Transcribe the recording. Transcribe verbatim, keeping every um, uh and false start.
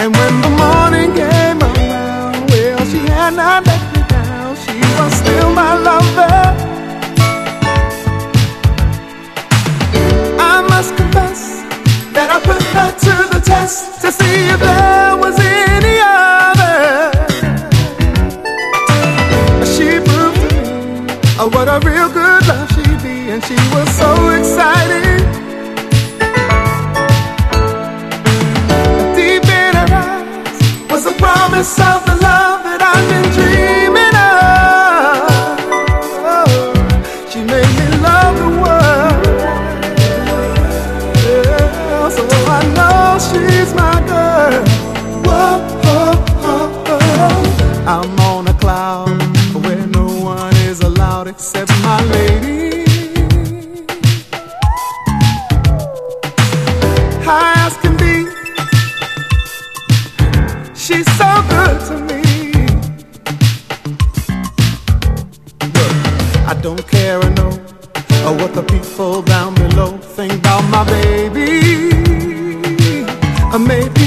And when the morning came around, well, she had not let me down. She was still my lover. I must confess that I put her to the test to see if there was any other. She proved to me oh, what a real good love she'd be, and she was so excited. Deep in her eyes was the promise of the love that I've been dreaming of. Oh, she made me love the world. Yeah, so I know she's my girl. Whoa, whoa, whoa, whoa. I'm on a cloud where no one is allowed except my lady. High as can be, she's so good to me. Look, I don't care or know or what the people down below think about my baby. Or maybe